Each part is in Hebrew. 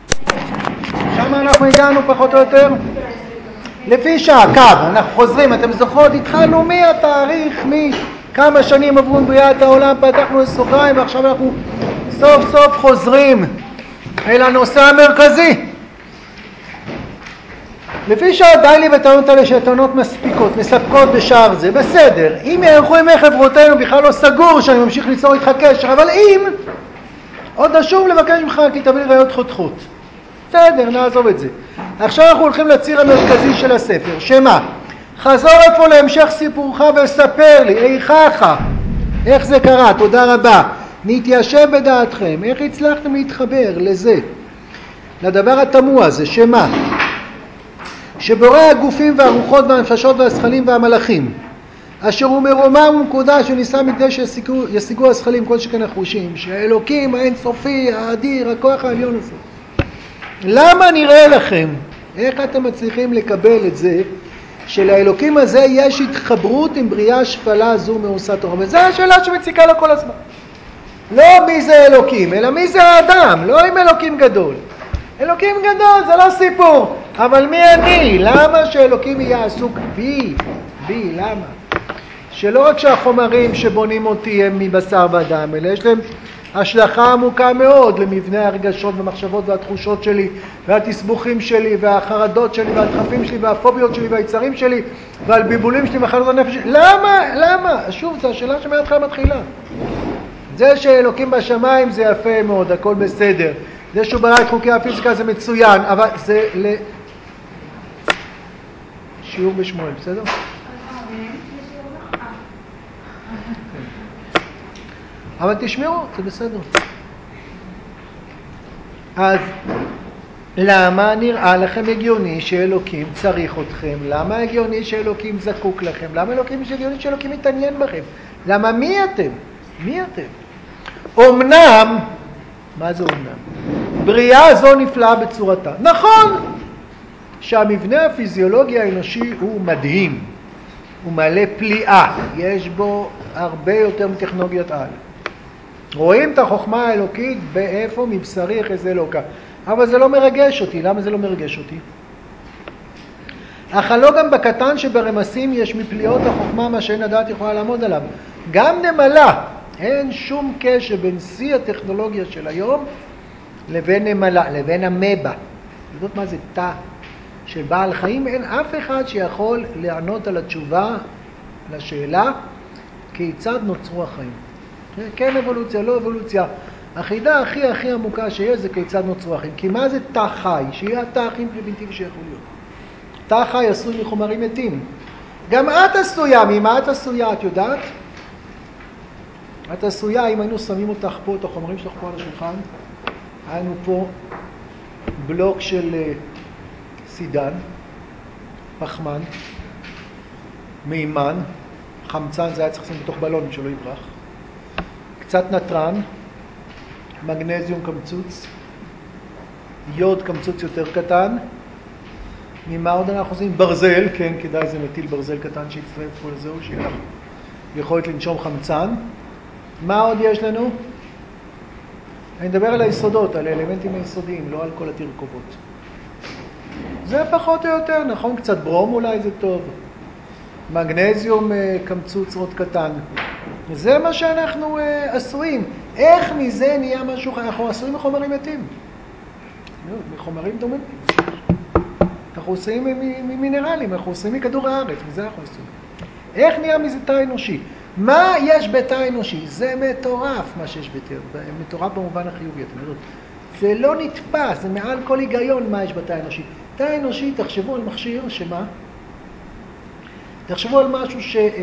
שם אנחנו הגענו פחות או יותר לפי שעה, קו, אנחנו חוזרים, אתם זוכרות, התחלנו מהתאריך, מכמה שנים עברו בריאת העולם, פתחנו את סוגריים ועכשיו אנחנו סוף סוף חוזרים אל הנושא המרכזי. לפי שעה די לי בטענות האלה שהטענות מספיקות, מספקות בשאר זה, בסדר. אם יערכו ימי חברותינו בכלל לא סגור שאני ממשיך ליצור איתך קשר, אבל אם עוד אשוב לבקש ממך כי תביא לי ראיות חותכות. בסדר, נעזוב את זה. עכשיו אנחנו הולכים לציר המרכזי של הספר, שמה? חזור איפה להמשך סיפורך וספר לי, איכך, איך זה קרה, תודה רבה. נתיישב בדעתכם, איך הצלחתם להתחבר לזה, לדבר התמוה הזה, שמה? שבורא הגופים והרוחות והנפשות והשכלים והמלאכים, אשר הוא מרומם ומקודש ונישא מכדי שישיגו השכלים כל שכן החושים, שהאלוקים האינסופי, האדיר, הכוח העליון הזה. למה נראה לכם, איך אתם מצליחים לקבל את זה, שלאלוקים הזה יש התחברות עם בריאה שפלה זו מעושה תורה? וזו השאלה שמציקה לו כל הזמן. לא מי זה אלוקים, אלא מי זה האדם, לא עם אלוקים גדול. אלוקים גדול זה לא סיפור, אבל מי אני? למה שאלוקים יהיה עסוק בי? למה? שלא רק שהחומרים שבונים אותי הם מבשר ודם, אלא יש להם השלכה עמוקה מאוד למבנה הרגשות והמחשבות והתחושות שלי והתסבוכים שלי והחרדות שלי והדחפים שלי והפוביות שלי והיצרים שלי ועל ביבולים שלי והחרדות הנפש שלי. למה? שוב, זו השאלה שמהתחלה מתחילה. זה שאלוקים בשמיים זה יפה מאוד, הכל בסדר. זה שהוא ברא את חוקי הפיזיקה זה מצוין, אבל זה שיעור בשמואל, בסדר? אבל תשמעו, זה בסדר. אז למה נראה לכם הגיוני שאלוקים צריך אתכם? למה הגיוני שאלוקים זקוק לכם? למה הגיוני שאלוקים מתעניין בכם? למה מי אתם? אמנם, מה זה אמנם? בריאה זו נפלאה בצורתה. נכון שהמבנה הפיזיולוגי האנושי הוא מדהים, הוא מלא פליאה, יש בו הרבה יותר מטכנולוגיית על. רואים את החוכמה האלוקית באיפה מבשרי איך זה אלוקה. אבל זה לא מרגש אותי. למה זה לא מרגש אותי? אך לא גם בקטן שברמסים יש מפליאות החוכמה מה שאין הדעת יכולה לעמוד עליו. גם נמלה, אין שום קשר בין שיא הטכנולוגיה של היום לבין נמלה, לבין המבה. יודעות מה זה תא של בעל חיים? אין אף אחד שיכול לענות על התשובה לשאלה כיצד נוצרו החיים. כן אבולוציה, לא אבולוציה. החידה הכי עמוקה שיש זה כיצד נוצרו החיים. כי מה זה תא חי? שיהיה התא הכי פרימיטיבי שיכול להיות. תא חי עשוי מחומרים מתים. גם את עשויה. ממה את עשויה? את יודעת? את עשויה, אם היינו שמים אותך פה, את החומרים שלך פה על השולחן, היינו פה בלוק של סידן, פחמן, מימן, חמצן, זה היה צריך לשים בתוך בלון שלא יברח, קצת נטרן, מגנזיום קמצוץ, יוד קמצוץ יותר קטן, ממה עוד אנחנו עושים? ברזל, כן, כדאי זה מטיל ברזל קטן שיצטרף פה לזהו, שיהיה יכולת לנשום חמצן. מה עוד יש לנו? אני מדבר על היסודות, על האלמנטים היסודיים, לא על כל התרכובות. זה פחות או יותר, נכון? קצת ברום אולי זה טוב. מגנזיום קמצוץ עוד קטן. זה מה שאנחנו עשויים. איך מזה נהיה משהו? אנחנו עשויים מחומרים מתים. מחומרים דומים. אנחנו עושים ממינרלים, אנחנו עושים מכדור הארץ, מזה אנחנו עושים. איך נהיה מזה תא אנושי? מה יש בתא אנושי? זה מטורף מה שיש בתא, מטורף במובן החיובי, אתם יודעים. זה לא נתפס, זה מעל כל היגיון מה יש בתא אנושי. תא אנושי, תחשבו על מכשיר, שמה? תחשבו על משהו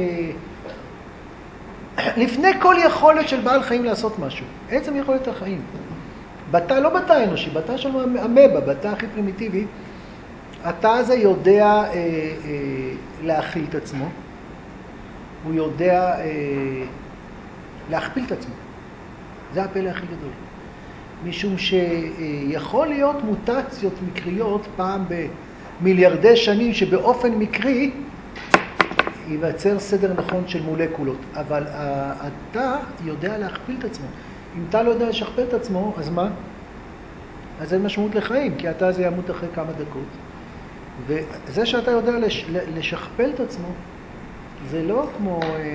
לפני כל יכולת של בעל חיים לעשות משהו. עצם יכולת החיים. בתא, לא בתא אנושי, בתא של המבה, בתא הכי פרימיטיבי, התא הזה יודע להכיל את עצמו, הוא יודע להכפיל את עצמו. זה הפלא הכי גדול. משום שיכול להיות מוטציות מקריות פעם במיליארדי שנים שבאופן מקרי ייווצר סדר נכון של מולקולות. אבל התא יודע להכפיל את עצמו. אם תא לא יודע לשכפל את עצמו, אז מה? אז אין משמעות לחיים, כי אתה זה ימות אחרי כמה דקות. וזה שאתה יודע לשכפל את עצמו, זה לא כמו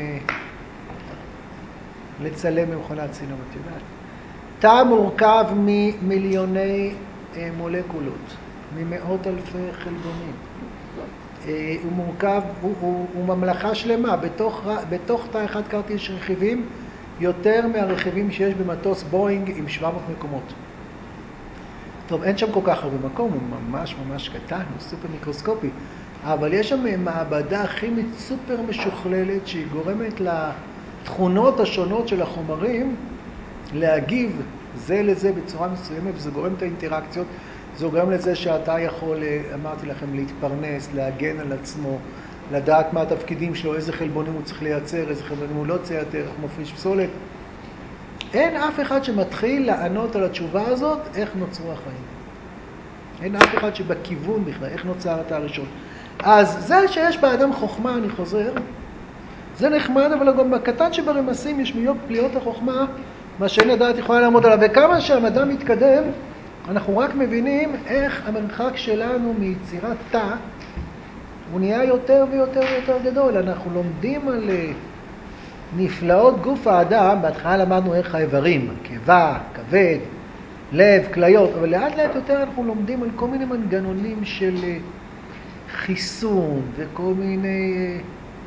לצלם במכונת צילום, את יודעת. תא מורכב ממיליוני מולקולות, ממאות אלפי חלבונים. הוא מורכב, הוא ממלכה שלמה. בתוך תא אחד קראתי יש רכיבים יותר מהרכיבים שיש במטוס בואינג עם 700 מקומות. טוב, אין שם כל כך הרבה מקום, הוא ממש ממש קטן, הוא סופר מיקרוסקופי. אבל יש שם מעבדה כימית סופר משוכללת שהיא גורמת לתכונות השונות של החומרים להגיב זה לזה בצורה מסוימת, וזה גורם את האינטראקציות. זה גורם לזה שאתה יכול, אמרתי לכם, להתפרנס, להגן על עצמו, לדעת מה התפקידים שלו, איזה חלבונים הוא צריך לייצר, איזה חלבונים הוא לא צריך לייצר, איך הוא מפריש פסולת. אין אף אחד שמתחיל לענות על התשובה הזאת, איך נוצרו החיים. אין אף אחד שבכיוון בכלל, איך נוצר התא הראשון. אז זה שיש באדם חוכמה, אני חוזר, זה נחמד, אבל גם בקטן שברמסים יש פליאות החוכמה, מה שאין לדעת יכולה לעמוד עליו. וכמה שהמדע מתקדם, אנחנו רק מבינים איך המרחק שלנו מיצירת תא, הוא נהיה יותר ויותר ויותר גדול. אנחנו לומדים על נפלאות גוף האדם, בהתחלה למדנו איך האיברים, קיבה, כבד, לב, כליות, אבל לאט לאט יותר אנחנו לומדים על כל מיני מנגנונים של חיסון וכל מיני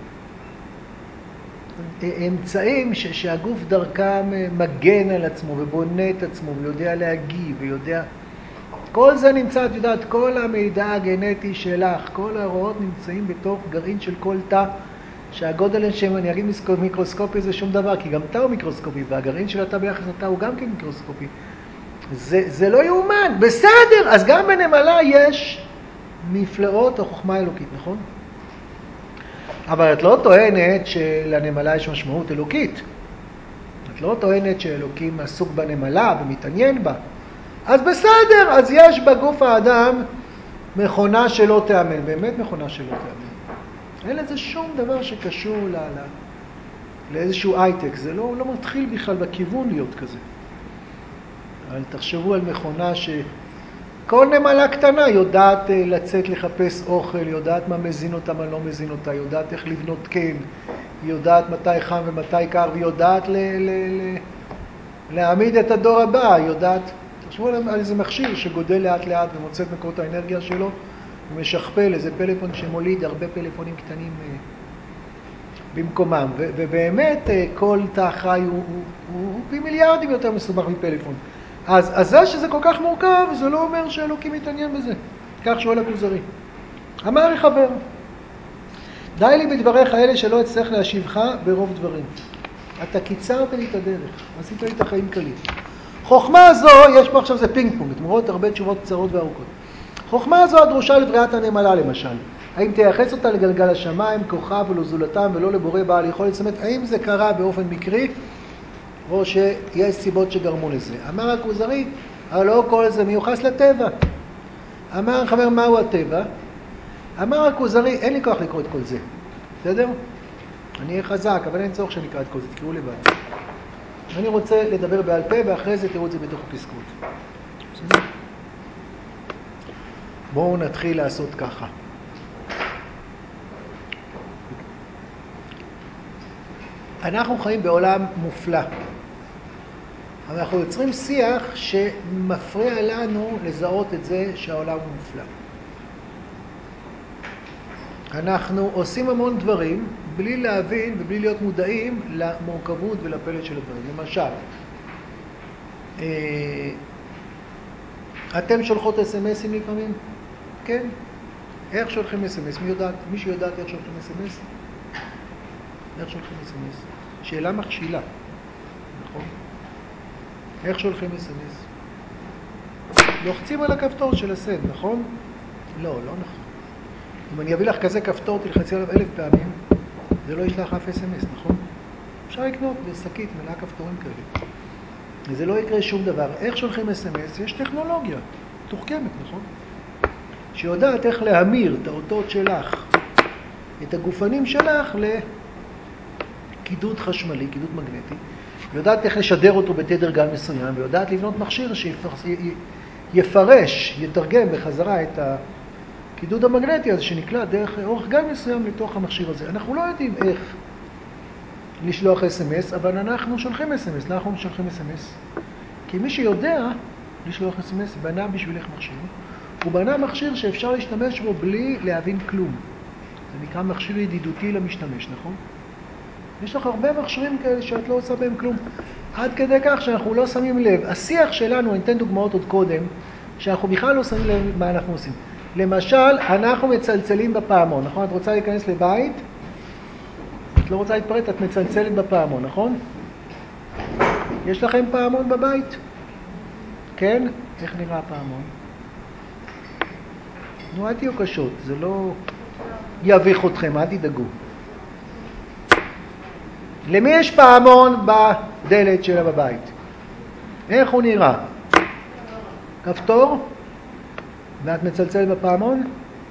אמצעים שהגוף דרכם מגן על עצמו ובונה את עצמו ויודע להגיב ויודע. כל זה נמצא, את יודעת, כל המידע הגנטי שלך, כל ההוראות נמצאים בתוך גרעין של כל תא, שהגודל שם, אני אגיד מיקרוסקופי זה שום דבר, כי גם תא הוא מיקרוסקופי, והגרעין של התא ביחס לתא הוא גם כן מיקרוסקופי. זה לא יאומן, בסדר, אז גם בנמלה יש נפלאות או חוכמה אלוקית, נכון? אבל את לא טוענת שלנמלה יש משמעות אלוקית. את לא טוענת שאלוקים עסוק בנמלה ומתעניין בה. אז בסדר, אז יש בגוף האדם מכונה שלא תאמן, באמת מכונה שלא תאמן. אין לזה שום דבר שקשור לאיזשהו הייטק, זה לא מתחיל בכלל בכיוון להיות כזה. אבל תחשבו על מכונה כל נמלה קטנה יודעת לצאת לחפש אוכל, יודעת מה מזין אותה, מה לא מזין אותה, יודעת איך לבנות קן, היא יודעת מתי חם ומתי קר, והיא יודעת להעמיד את הדור הבא, היא יודעת, תחשבו על איזה מכשיר שגודל לאט לאט ומוצא את מקורות האנרגיה שלו, ומשכפל איזה פלאפון שמוליד הרבה פלאפונים קטנים במקומם, ובאמת כל תא חי הוא פי מיליארדים יותר מסובך מפלאפון. אז זה שזה כל כך מורכב, זה לא אומר שאלוקים מתעניין בזה. כך שואל הכוזרי. אמר חבר, די לי בדבריך האלה שלא אצטרך להשיבך ברוב דברים. אתה קיצרת לי את הדרך, עשית לי את החיים קלים. חוכמה הזו, יש פה עכשיו זה פינג פונג, תמורות הרבה תשובות קצרות וארוכות. חוכמה הזו הדרושה לבריאת הנמלה למשל. האם תייחס אותה לגלגל השמיים, כוכב ולזולתם ולא לבורא בעל יכולת? זאת אומרת, האם זה קרה באופן מקרי? או שיש סיבות שגרמו לזה. אמר הכוזרי, אבל לא כל זה מיוחס לטבע. אמר חבר, מהו הטבע? אמר הכוזרי, אין לי כוח לקרוא את כל זה. בסדר? אני אהיה חזק, אבל אין צורך שנקרא את כל זה, תקראו לבד. אני רוצה לדבר בעל פה, ואחרי זה תראו את זה בתוך הפסקות. בסדר? בואו נתחיל לעשות ככה. אנחנו חיים בעולם מופלא. אבל אנחנו יוצרים שיח שמפריע לנו לזהות את זה שהעולם הוא מופלא. אנחנו עושים המון דברים בלי להבין ובלי להיות מודעים למורכבות ולפלט של הדברים. למשל, אתם שולחות אס-אמסים לפעמים? כן? איך שולחים אס-אמס? מישהו יודעת איך שולחים אס-אמס? איך שולחים אס-אמס? שאלה מכשילה, נכון? איך שולחים אס-אמס? לוחצים על הכפתור של הסד, נכון? לא נכון. אם אני אביא לך כזה כפתור, תלחצי עליו 1000 פעמים, זה לא ישלח אף אס-אמס, נכון? אפשר לקנות בשקית, מלאה כפתורים כאלה. וזה לא יקרה שום דבר. איך שולחים אס-אמס? יש טכנולוגיה, תוחכמת, נכון? שיודעת איך להמיר את האותות שלך, את הגופנים שלך לקידוד חשמלי, קידוד מגנטי, ויודעת איך לשדר אותו בתדר גל מסוים, ויודעת לבנות מכשיר יפרש, יתרגם בחזרה את הקידוד המגנטי הזה שנקלע דרך אורך גל מסוים לתוך המכשיר הזה. אנחנו לא יודעים איך לשלוח SMS, אבל אנחנו שולחים SMS. למה אנחנו שולחים SMS? כי מי שיודע לשלוח SMS בנה בשבילך מכשיר. הוא בנה מכשיר שאפשר להשתמש בו בלי להבין כלום. זה נקרא מכשיר ידידותי למשתמש, נכון? יש לך הרבה מכשירים כאלה שאת לא עושה בהם כלום. עד כדי כך שאנחנו לא שמים לב. השיח שלנו, אני אתן דוגמאות עוד קודם, שאנחנו בכלל לא שמים לב מה אנחנו עושים. למשל, אנחנו מצלצלים בפעמון, נכון? את רוצה להיכנס לבית? את לא רוצה להתפרט, את מצלצלת בפעמון, נכון? יש לכם פעמון בבית? כן? איך נראה הפעמון? נו, אל תהיו קשות, זה לא יביך אתכם, אל תדאגו. למי יש פעמון בדלת שלה בבית? איך הוא נראה? כפתור? ואת מצלצלת בפעמון?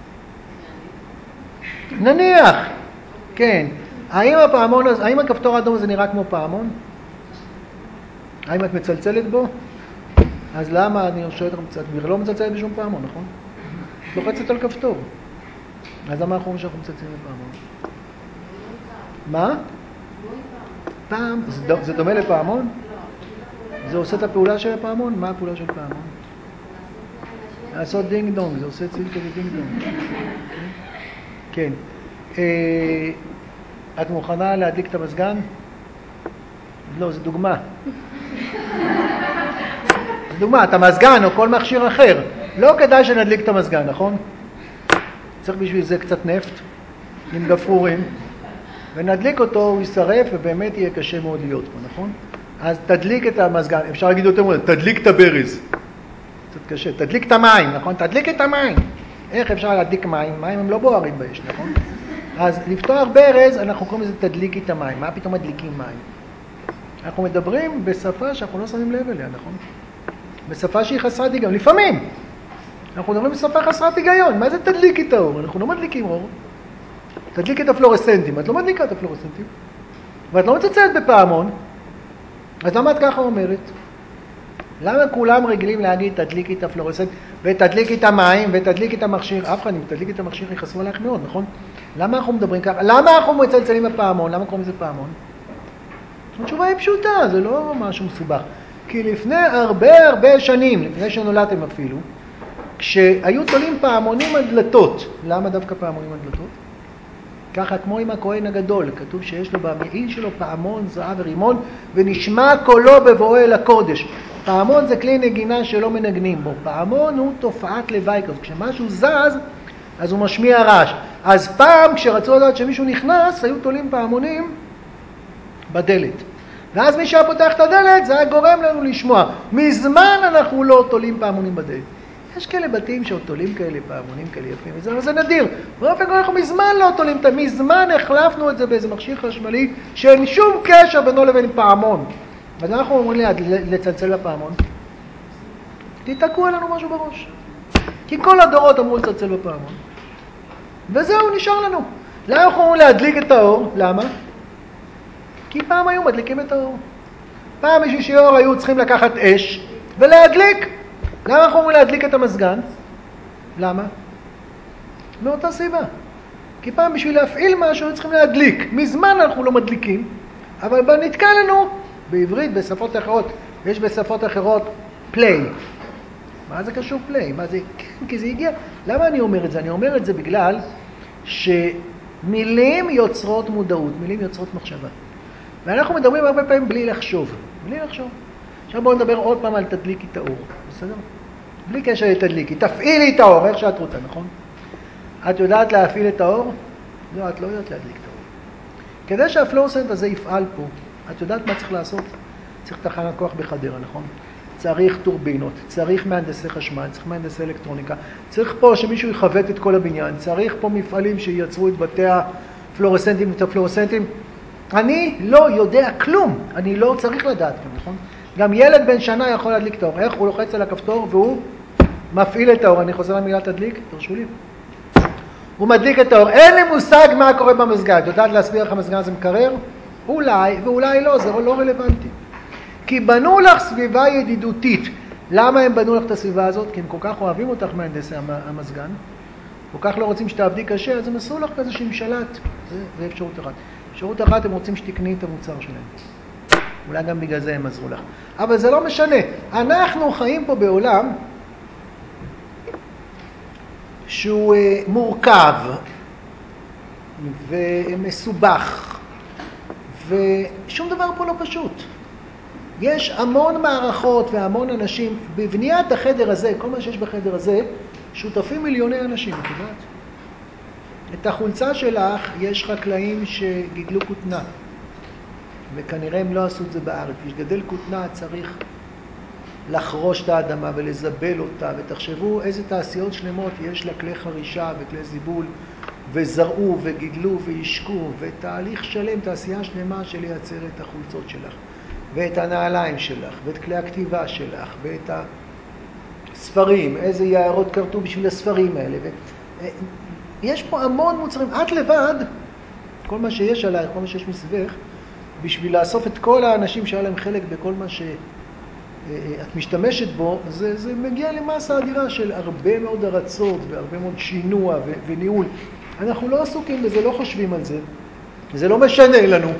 נניח, כן. האם הכפתור האדום הזה נראה כמו פעמון? האם את מצלצלת בו? אז למה אני שואלת לך, את לא מצלצלת בשום פעמון, נכון? את לוחצת על כפתור. אז למה אנחנו שאנחנו מצלצלים בפעמון? מה? פעם, זה דומה לפעמון? זה עושה את הפעולה של הפעמון? מה הפעולה של פעמון? לעשות דינג דונג, זה עושה ציל כזה דינג דונג. כן. את מוכנה להדליק את המזגן? לא, זה דוגמה. זה דוגמה, את המזגן או כל מכשיר אחר. לא כדאי שנדליק את המזגן, נכון? צריך בשביל זה קצת נפט עם גפרורים. ונדליק אותו, הוא יישרף ובאמת יהיה קשה מאוד להיות פה, נכון? אז תדליק את המזגן, אפשר להגיד יותר מאוד, תדליק את הברז. קצת קשה, תדליק את המים, נכון? תדליק את המים. איך אפשר להדליק מים? מים הם לא בוערים באש, נכון? אז לפתוח ברז, אנחנו קוראים לזה תדליק את המים. מה פתאום מדליקים מים? אנחנו מדברים בשפה שאנחנו לא שמים לב אליה, נכון? בשפה שהיא חסרת היגיון, לפעמים. אנחנו מדברים בשפה חסרת היגיון. מה זה תדליק את האור? אנחנו לא מדליקים אור. תדליק את הפלורסנטים. את לא מדליקה את הפלורסנטים. ואת לא מצלצלת בפעמון. אז למה את ככה אומרת? למה כולם רגילים להגיד תדליקי את הפלורסנט ותדליקי את המים ותדליקי את המכשיר? אף אחד אם תדליקי את המכשיר יחסו עליך מאוד, נכון? למה אנחנו מדברים ככה? למה אנחנו מצלצלים בפעמון? למה קוראים לזה פעמון? התשובה היא פשוטה, זה לא משהו מסובך. כי לפני הרבה שנים, לפני שנולדתם אפילו, כשהיו תולים פעמונים על דלתות, למה דווקא פעמונים על דלתות? ככה כמו עם הכהן הגדול, כתוב שיש לו במעיל שלו פעמון, זהב ורימון, ונשמע קולו בבואו אל הקודש. פעמון זה כלי נגינה שלא מנגנים בו. פעמון הוא תופעת לוואי כזאת. כשמשהו זז, אז הוא משמיע רעש. אז פעם כשרצו לדעת שמישהו נכנס, היו תולים פעמונים בדלת. ואז מי שהיה פותח את הדלת, זה היה גורם לנו לשמוע. מזמן אנחנו לא תולים פעמונים בדלת. יש כאלה בתים שעוד תולים כאלה פעמונים כאלה יפים, וזה נדיר. באופן כלל אנחנו מזמן לא תולים, מזמן החלפנו את זה באיזה מכשיר חשמלי שאין שום קשר בינו לבין פעמון. אז אנחנו אומרים לצלצל בפעמון. תתקעו לנו משהו בראש. כי כל הדורות אמרו לצלצל בפעמון. וזהו, נשאר לנו. למה אנחנו אומרים להדליק את האור? למה? כי פעם היו מדליקים את האור. פעם בשביל שיעור היו צריכים לקחת אש ולהדליק. למה אנחנו אומרים להדליק את המזגן? למה? מאותה סיבה. כי פעם בשביל להפעיל משהו היו צריכים להדליק. מזמן אנחנו לא מדליקים, אבל נתקע לנו בעברית, בשפות אחרות. יש בשפות אחרות פליי. מה זה קשור פליי? מה זה? כי זה הגיע. למה אני אומר את זה? אני אומר את זה בגלל שמילים יוצרות מודעות, מילים יוצרות מחשבה. ואנחנו מדברים הרבה פעמים בלי לחשוב. בלי לחשוב. עכשיו בואו נדבר עוד פעם על תדליקי את האור. בסדר? בלי קשר לתדליקי. תפעילי את האור, איך שאת רוצה, נכון? את יודעת להפעיל את האור? לא, את לא יודעת להדליק את האור. כדי שהפלורסנט הזה יפעל פה, את יודעת מה צריך לעשות? צריך תחנת כוח בחדרה, נכון? צריך טורבינות, צריך מהנדסי חשמל, צריך מהנדסי אלקטרוניקה, צריך פה שמישהו יחוות את כל הבניין, צריך פה מפעלים שייצרו את בתי הפלורסנטים ואת הפלורסנטים. אני לא יודע כלום, אני לא צריך לדעת כלום, נכון? גם ילד בן שנה יכול להדליק את האור. איך? הוא לוחץ על הכפתור והוא מפעיל את האור. אני חוזר למילה תדליק, תרשו לי. הוא מדליק את האור. אין לי מושג מה קורה במזגן. את יודעת להסביר איך המזגן הזה מקרר? אולי, ואולי לא, זה לא רלוונטי. כי בנו לך סביבה ידידותית. למה הם בנו לך את הסביבה הזאת? כי הם כל כך אוהבים אותך מהנדסי המזגן, כל כך לא רוצים שתעבדי קשה, אז הם עשו לך כזה שהם שלט. זה אפשרות אחת. אפשרות אחת, הם רוצים שתקני את המוצר שלהם. אולי גם בגלל זה הם עזרו לך. אבל זה לא משנה. אנחנו חיים פה בעולם שהוא מורכב ומסובך, ושום דבר פה לא פשוט. יש המון מערכות והמון אנשים. בבניית החדר הזה, כל מה שיש בחדר הזה, שותפים מיליוני אנשים, את יודעת? את החולצה שלך יש חקלאים שגידלו כותנה, וכנראה הם לא עשו את זה בארץ. כשגדל כותנה צריך לחרוש את האדמה ולזבל אותה, ותחשבו איזה תעשיות שלמות יש לה, כלי חרישה וכלי זיבול, וזרעו וגידלו וישקו, ותהליך שלם, תעשייה שלמה של לייצר את החולצות שלך, ואת הנעליים שלך, ואת כלי הכתיבה שלך, ואת הספרים, איזה יערות קרתו בשביל הספרים האלה. יש פה המון מוצרים. את לבד, כל מה שיש עלייך, כל מה שיש מסביבך, בשביל לאסוף את כל האנשים שהיה להם חלק בכל מה שאת משתמשת בו, זה מגיע למסה אדירה של הרבה מאוד ארצות והרבה מאוד שינוע וניהול. אנחנו לא עסוקים בזה, לא חושבים על זה. זה לא משנה לנו.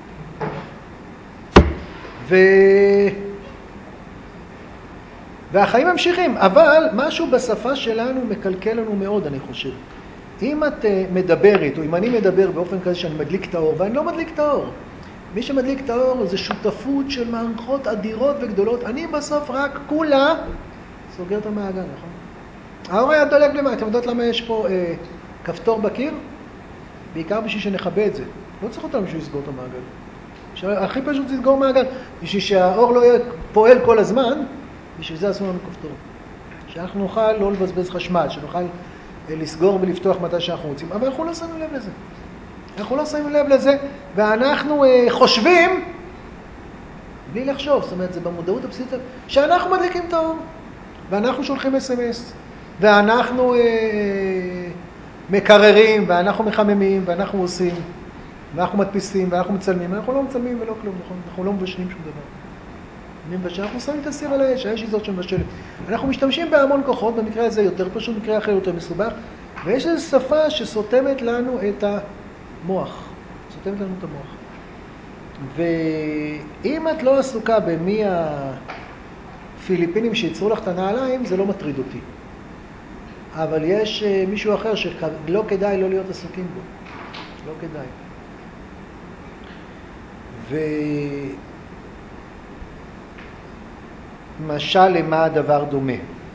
והחיים ממשיכים, אבל משהו בשפה שלנו מקלקל לנו מאוד, אני חושב. אם את מדברת, או אם אני מדבר באופן כזה שאני מדליק את האור, ואני לא מדליק את האור. מי שמדליק את האור זה שותפות של מערכות אדירות וגדולות. אני בסוף רק כולה סוגר את המעגל, נכון? האור היה דולק למה? אתם יודעות למה יש פה כפתור בקיר? בעיקר בשביל שנכבה את זה. לא צריך אותנו בשביל לסגור את המעגל. הכי פשוט זה לסגור מעגל. בשביל שהאור לא יהיה פועל כל הזמן, בשביל זה עשו לנו כפתור. שאנחנו נוכל לא לבזבז חשמל, שנוכל לסגור ולפתוח מתי שאנחנו רוצים. אבל אנחנו לא שמים לב לזה. אנחנו לא שמים לב לזה, ואנחנו חושבים, בלי לחשוב, זאת אומרת, זה במודעות הבסיסית, שאנחנו מדליקים את האור, ואנחנו שולחים SMS, ואנחנו מקררים, ואנחנו מחממים, ואנחנו עושים, ואנחנו מדפיסים, ואנחנו מצלמים. אנחנו לא מצלמים ולא כלום, נכון? אנחנו לא מבשלים שום דבר. אנחנו שמים את הסיר על האש, האש היא זאת שמבשלת. אנחנו משתמשים בהמון כוחות, במקרה הזה יותר פשוט, במקרה אחר יותר מסובך, ויש איזו שפה שסותמת לנו את המוח. סותמת לנו את המוח. ואם את לא עסוקה במי הפיליפינים שיצרו לך את הנעליים, זה לא מטריד אותי. אבל יש מישהו אחר שלא כדאי לא להיות עסוקים בו. לא כדאי. משל למה הדבר דומה.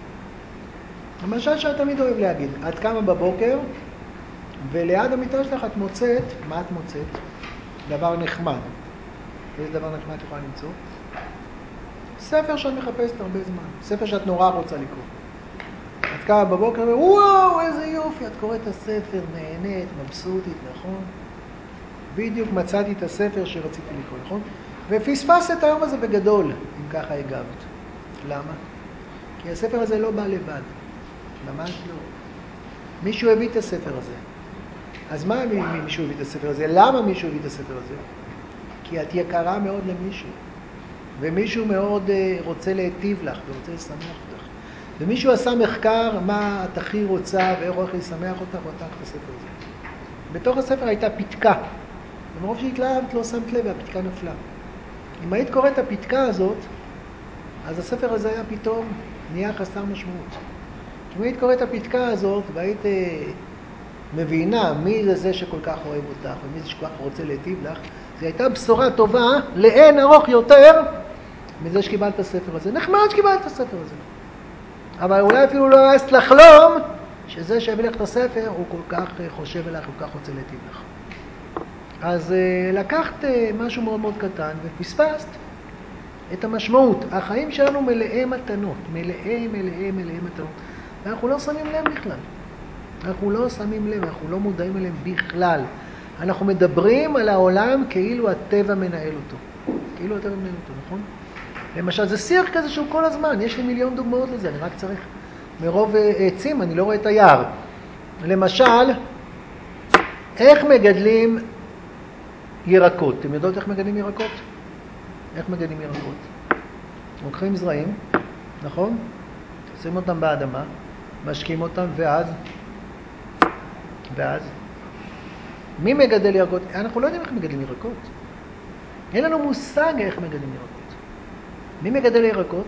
המשל שאת תמיד אוהב להגיד, את קמה בבוקר וליד המיטה שלך את מוצאת, מה את מוצאת? דבר נחמד. איזה דבר נחמד את יכולה למצוא? ספר שאת מחפשת הרבה זמן, ספר שאת נורא רוצה לקרוא. את קמה בבוקר ווואו איזה יופי, את קוראת את הספר, נהנית, מבסוטית, נכון? בדיוק מצאתי את הספר שרציתי לקרוא, נכון? ופספסת את היום הזה בגדול, אם ככה הגבת. למה? כי הספר הזה לא בא לבד. ממש לא. מישהו הביא את הספר הזה. אז מה מישהו הביא את הספר הזה? למה מישהו הביא את הספר הזה? כי את יקרה מאוד למישהו. ומישהו מאוד רוצה להיטיב לך ורוצה לשמח אותך. ומישהו עשה מחקר מה את הכי רוצה ואיך הוא הכי לשמח אותך ואתה את הספר הזה. בתוך הספר הייתה פתקה. ומרוב שהתלהבת לא שמת לב והפתקה נפלה. אם היית קוראת את הפתקה הזאת, אז הספר הזה היה פתאום נהיה חסר משמעות. אם היית קוראת את הפתקה הזאת והיית מבינה מי זה שכל כך אוהב אותך ומי זה שכל כך רוצה להיטיב לך, זו הייתה בשורה טובה לאין ארוך יותר מזה שקיבלת את הספר הזה. נחמד שקיבלת את הספר הזה. אבל אולי אפילו לא העזת לחלום שזה שהביא לך את הספר הוא כל כך חושב אליך, כל כך רוצה להיטיב לך. אז לקחת משהו מאוד מאוד קטן ופספסת את המשמעות. החיים שלנו מלאי מתנות, מלאי מתנות. ואנחנו לא שמים לב בכלל. אנחנו לא שמים לב, אנחנו לא מודעים אליהם בכלל. אנחנו מדברים על העולם כאילו הטבע מנהל אותו. כאילו הטבע מנהל אותו, נכון? למשל, זה שיח כזה שהוא כל הזמן. יש לי מיליון דוגמאות לזה, אני רק צריך. מרוב עצים, אני לא רואה את היער. למשל, איך מגדלים ירקות? אתם יודעות איך מגדלים ירקות? איך מגדלים ירקות? לוקחים זרעים, נכון? שים אותם באדמה, משקים אותם, ואז מי מגדל ירקות? אנחנו לא יודעים איך מגדלים ירקות. אין לנו מושג איך מגדלים ירקות. מי מגדל ירקות?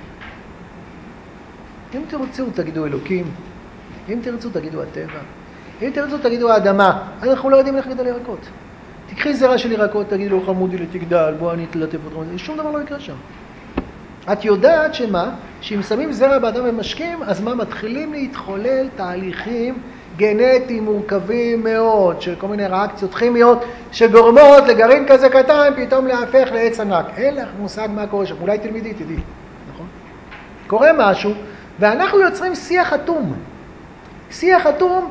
אם תרצו תגידו אלוקים, אם תרצו תגידו הטבע, אם תרצו תגידו האדמה, אנחנו לא יודעים איך לגדל ירקות. תקחי זרע של ירקות, תגידו לו חמודי לתגדל, בוא אני תלטף אותך, שום דבר לא יקרה שם. את יודעת שמה? שאם שמים זרע באדם ומשקים, אז מה? מתחילים להתחולל תהליכים גנטיים מורכבים מאוד, של כל מיני ריאקציות כימיות, שגורמות לגרעין כזה קטן, פתאום להפך לעץ ענק. אין לך מושג מה קורה שם, אולי תלמידי, תדעי, נכון? קורה משהו, ואנחנו יוצרים שיח אטום. שיח אטום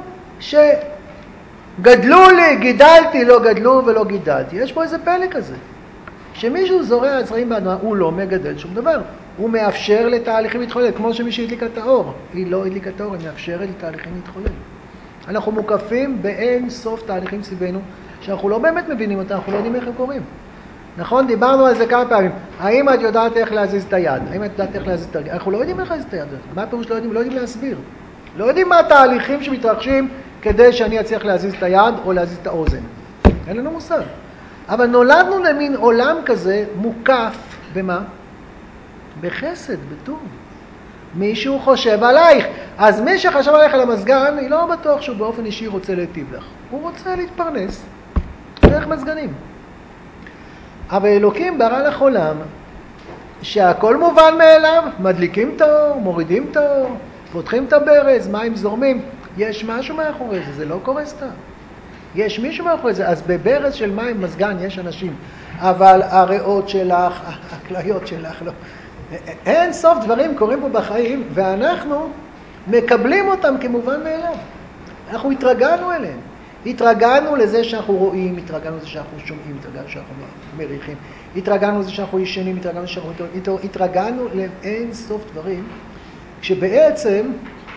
שגדלו לי, גידלתי, לא גדלו ולא גידלתי. יש פה איזה פלא כזה. שמישהו זורע זרעים באדמה, הוא לא מגדל שום דבר. הוא מאפשר לתהליכים להתחולל, כמו שמי שהדליקה את האור. היא לא הדליקה את האור, היא מאפשרת לתהליכים להתחולל. אנחנו מוקפים באין סוף תהליכים סביבנו, שאנחנו לא באמת מבינים אותם, אנחנו לא יודעים איך הם קורים. נכון? דיברנו על זה כמה פעמים. האם את יודעת איך להזיז את היד? האם את יודעת איך להזיז את הרגל? אנחנו לא יודעים איך להזיז את היד. מה הפירוש לא יודעים? לא יודעים להסביר. לא יודעים מה התהליכים שמתרחשים כדי שאני אצליח להזיז את היד או להזיז את האוזן. אין לנו מושג. אבל נולדנו למין עולם כזה מוקף במה? בחסד, בטוב. מישהו חושב עלייך. אז מי שחשב עלייך על המזגן, היא לא בטוח שהוא באופן אישי רוצה להיטיב לך. הוא רוצה להתפרנס דרך מזגנים. אבל אלוקים ברא לך עולם שהכל מובן מאליו, מדליקים את האור, מורידים את האור, פותחים את הברז, מים זורמים. יש משהו מאחורי זה, זה לא קורה סתם. יש מישהו מאחורי זה, אז בברז של מים מזגן יש אנשים, אבל הריאות שלך, הכליות שלך, לא. אין סוף דברים קורים פה בחיים, ואנחנו מקבלים אותם כמובן מאליו. אנחנו התרגלנו אליהם. התרגלנו לזה שאנחנו רואים, התרגלנו לזה שאנחנו שומעים, התרגלנו שאנחנו מריחים, התרגלנו לזה שאנחנו ישנים, התרגלנו שאנחנו התרגלנו לאין סוף דברים, כשבעצם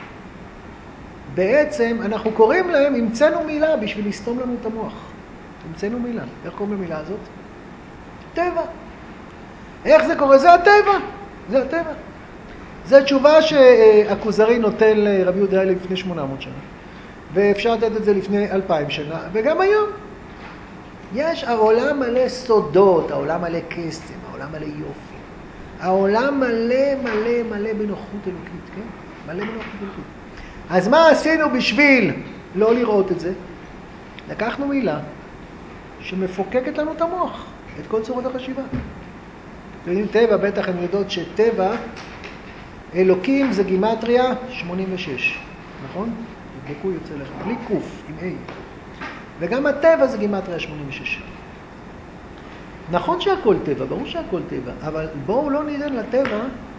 אנחנו קוראים להם, המצאנו מילה בשביל לסתום לנו את המוח. המצאנו מילה. איך קוראים למילה הזאת? טבע. איך זה קורה? זה הטבע. זה הטבע. זו תשובה שהכוזרי נותן לרבי יהודה לפני 800 שנה. ואפשר לתת את זה לפני 2000 שנה, וגם היום. יש העולם מלא סודות, העולם מלא קסם, העולם מלא יופי. העולם מלא בנוחות אלוקית, כן? מלא בנוחות אלוקית. אז מה עשינו בשביל לא לראות את זה? לקחנו מילה שמפוקקת לנו את המוח, את כל צורות החשיבה. אתם יודעים, טבע, בטח הם יודעות שטבע, אלוקים זה גימטריה 86, נכון? תבדקו יוצא לכם, בלי קוף, עם A. וגם הטבע זה גימטריה 86. נכון שהכל טבע, ברור שהכל טבע, אבל בואו לא ניתן לטבע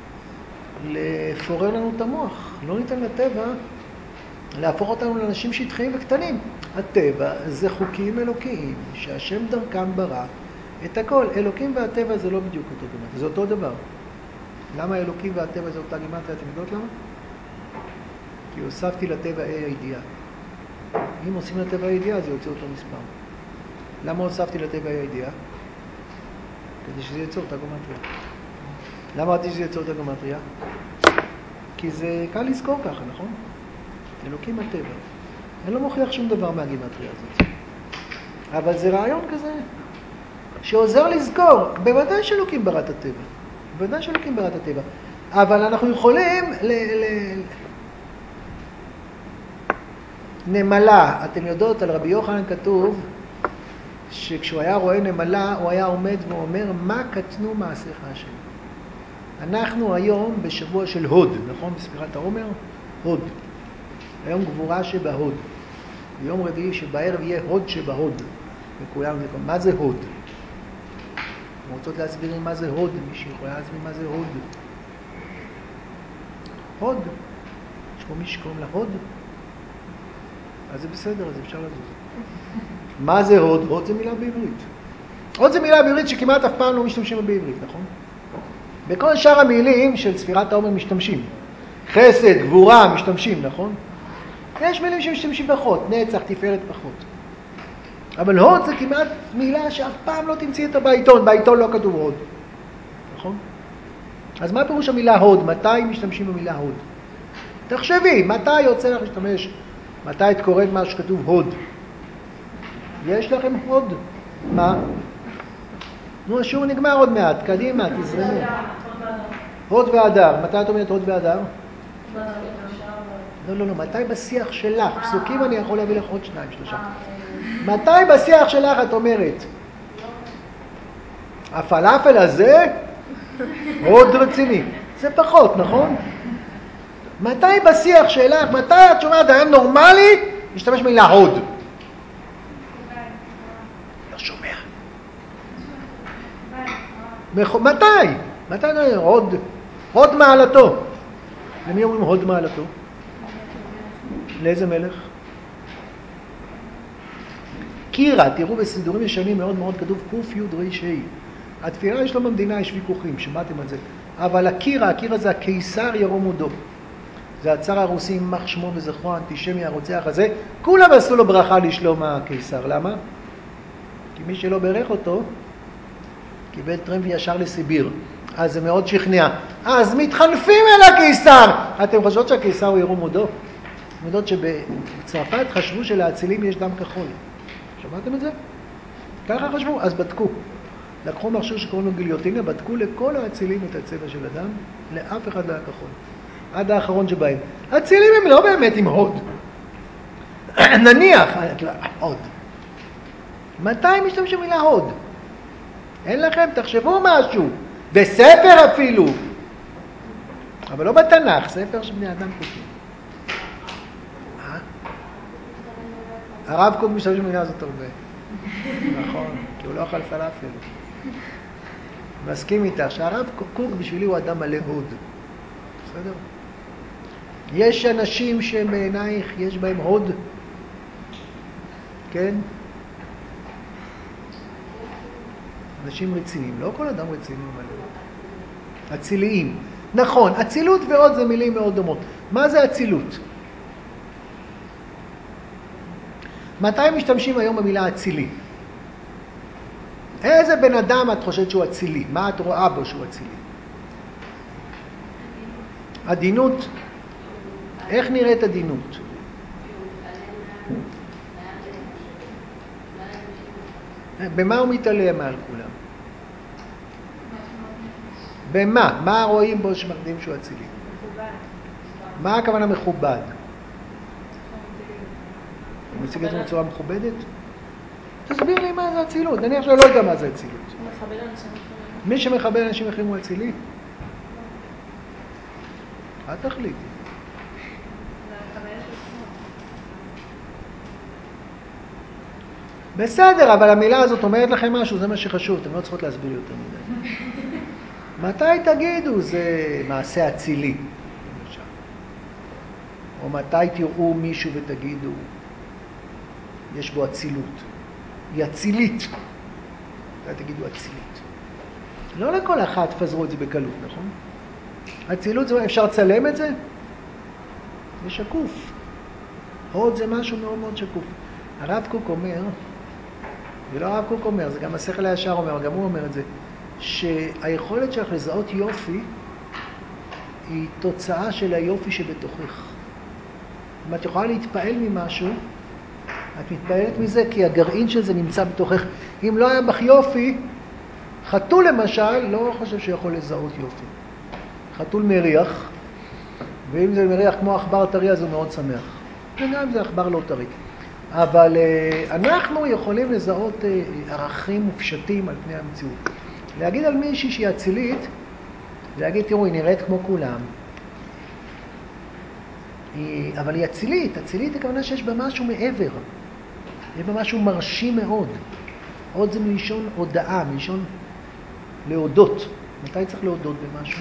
לפורר לנו את המוח. לא ניתן לטבע להפוך אותנו לאנשים שטחיים וקטנים. הטבע זה חוקים אלוקיים שהשם דרכם ברא את הכל. אלוקים והטבע זה לא בדיוק אותו דבר, זה אותו דבר. למה אלוקים והטבע זה אותה גימטריה? אתם יודעות למה? כי הוספתי לטבע A הידיעה. אם עושים לטבע הידיעה זה יוצא אותו מספר. למה הוספתי לטבע A הידיעה? כדי שזה יצא אותה גימטריה. למה רציתי שזה יצא אותה גימטריה? כי זה קל לזכור ככה, נכון? אלוקים הטבע. אני לא מוכיח שום דבר מהגימטריה הזאת. אבל זה רעיון כזה שעוזר לזכור. בוודאי שאלוקים ברא את הטבע. בוודאי שאלוקים ברא את הטבע. אבל אנחנו יכולים נמלה. אתם יודעות, על רבי יוחנן כתוב שכשהוא היה רואה נמלה, הוא היה עומד ואומר, מה קטנו מעשיך השם? אנחנו היום בשבוע של הוד, נכון? בספירת העומר? הוד. היום גבורה שבהוד. ביום רביעי שבערב יהיה הוד שבהוד. וכולם זה מה זה הוד? אתם רוצות להסביר לי מה זה הוד? מישהו יכולה להסביר מה זה הוד? הוד. יש פה מישהו שקוראים לה הוד? אז זה בסדר, אז אפשר לזוז. מה זה הוד? הוד זה מילה בעברית. הוד זה מילה בעברית שכמעט אף פעם לא משתמשים בעברית, נכון? בכל שאר המילים של ספירת העומר משתמשים. חסד, גבורה, משתמשים, נכון? יש מילים שמשתמשים פחות, נצח, תפארת פחות. אבל הוד זה כמעט מילה שאף פעם לא תמציא את בעיתון. בעיתון לא כתוב הוד. נכון? אז מה פירוש המילה הוד? מתי משתמשים במילה הוד? תחשבי, מתי יוצא לך להשתמש? מתי את קוראת מה שכתוב הוד? יש לכם הוד? מה? נו, השיעור נגמר עוד מעט, קדימה, תזרמו. הוד והדר, מתי את אומרת הוד והדר? לא, מתי בשיח שלך? פסוקים אני יכול להביא לך עוד 2-3. מתי בשיח שלך את אומרת? הפלאפל הזה? הוד רציני. זה פחות, נכון? מתי בשיח שלך, מתי את שומעת היום נורמלי, משתמש במילה הוד? לא שומע. מתי? מתי הוד מעלתו? למי אומרים הוד מעלתו? לאיזה מלך? קירה, תראו בסידורים ישנים מאוד מאוד כתוב קוף יוד רי שי. התפילה יש לו במדינה, יש ויכוחים, שמעתם על זה. אבל הקירה זה הקיסר ירום הודו. זה הצאר הרוסי יימח שמו וזכרו, האנטישמי הרוצח הזה. כולם עשו לו ברכה לשלום הקיסר. למה? כי מי שלא ברך אותו, קיבל טרמפ ישר לסיביר. אז זה מאוד שכנע. אז מתחנפים אל הקיסר. אתם חושבות שהקיסר הוא ירום הודו? אתם יודעות שבצרפת חשבו שלאצילים יש דם כחול. שמעתם את זה? ככה חשבו, אז בדקו. לקחו מכשיר שקוראים לו גיליוטינה, בדקו לכל האצילים את הצבע של הדם, לאף אחד לא היה כחול. עד האחרון שבהם. האצילים הם לא באמת עם הוד. נניח, הוד. מתי משתמשים במילה הוד? אין לכם, תחשבו משהו. בספר אפילו. אבל לא בתנ"ך, ספר שבני אדם כותבים. הרב קוק משתמש במילה הזאת הרבה. נכון, כי הוא לא אכל פלאפל. מסכים איתך שהרב קוק בשבילי הוא אדם מלא הוד. בסדר? יש אנשים שבעינייך יש בהם הוד? כן? אנשים רציניים. לא כל אדם רציני הוא מלא הוד. אציליים. נכון, אצילות ועוד זה מילים מאוד דומות. מה זה אצילות? מתי משתמשים היום במילה אצילי? איזה בן אדם את חושבת שהוא אצילי? מה את רואה בו שהוא אצילי? עדינות? איך נראית עדינות? במה הוא מתעלם מעל כולם? במה? מה רואים בו שמרדים שהוא אצילי? מה הכוונה מכובד? הוא מציג את זה בצורה מכובדת? תסביר לי מה זה אצילות. אני עכשיו לא יודע מה זה אצילות. מי שמכבד אנשים אחרים הוא אצילי? את תחליטי. בסדר, אבל המילה הזאת אומרת לכם משהו, זה מה שחשוב, אתם לא צריכות להסביר יותר מדי. מתי תגידו זה מעשה אצילי? למשל. או מתי תראו מישהו ותגידו יש בו אצילות. היא אצילית. מתי תגידו אצילית? לא לכל אחת תפזרו את זה בקלות, נכון? אצילות זה, אפשר לצלם את זה? זה שקוף. הוד זה משהו מאוד מאוד שקוף. הרב קוק אומר, זה לא הרב קוק אומר, זה גם השכל הישר אומר, גם הוא אומר את זה, שהיכולת שלך לזהות יופי היא תוצאה של היופי שבתוכך. אם את יכולה להתפעל ממשהו, את מתפעלת מזה כי הגרעין של זה נמצא בתוכך. אם לא היה בך יופי, חתול למשל לא חושב שיכול לזהות יופי. חתול מריח, ואם זה מריח כמו עכבר טרי אז הוא מאוד שמח. וגם אם זה עכבר לא טרי. אבל אנחנו יכולים לזהות ערכים מופשטים על פני המציאות. להגיד על מישהי שהיא אצילית, להגיד תראו היא נראית כמו כולם. אבל היא אצילית, אצילית הכוונה שיש בה משהו מעבר. יש בה משהו מרשים מאוד. עוד זה מלשון הודעה, מלשון להודות. מתי צריך להודות במשהו?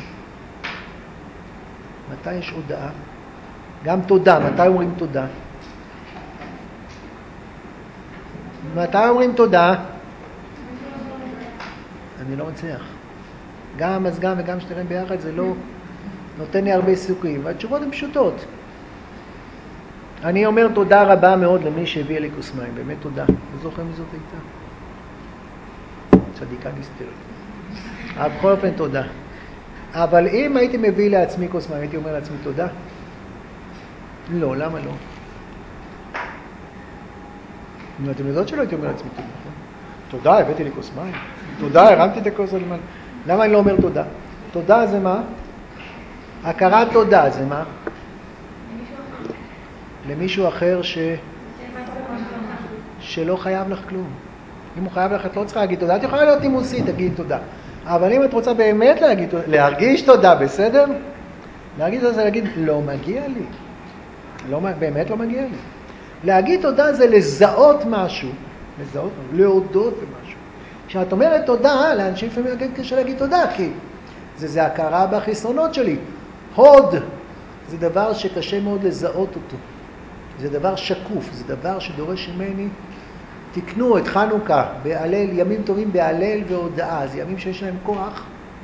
מתי יש הודעה? גם תודה, מתי אומרים תודה? מתי אומרים תודה? אני לא מצליח. גם אז גם וגם שתראים ביחד זה לא נותן לי הרבה סיכויים. והתשובות הן פשוטות. אני אומר תודה רבה מאוד למי שהביא לי כוס מים. באמת תודה. לא זוכר מי זאת הייתה. צדיקה נסתרת. אבל בכל אופן תודה. אבל אם הייתי מביא לעצמי כוס מים, הייתי אומר לעצמי תודה? לא, למה לא? אם אתם יודעות שלא הייתי אומר לעצמי תודה, נכון? תודה, הבאתי לי כוס מים. תודה, הרמתי את הכוס למעלה. למה אני לא אומר תודה? תודה זה מה? הכרת תודה זה מה? למישהו אחר שלא חייב לך כלום. אם הוא חייב לך, את לא צריכה להגיד תודה. את יכולה להיות נימוסית, תגיד תודה. אבל אם את רוצה באמת להרגיש תודה, בסדר? להגיד תודה זה להגיד, לא מגיע לי. באמת לא מגיע לי. להגיד תודה זה לזהות משהו. להודות במשהו. כשאת אומרת תודה, לאנשים לפעמים קשה להגיד תודה, כי זה הכרה בחסרונות שלי. הוד זה דבר שקשה מאוד לזהות אותו. זה דבר שקוף, זה דבר שדורש ממני. תקנו את חנוכה בהלל, ימים טובים בהלל והודאה. זה ימים שיש להם כוח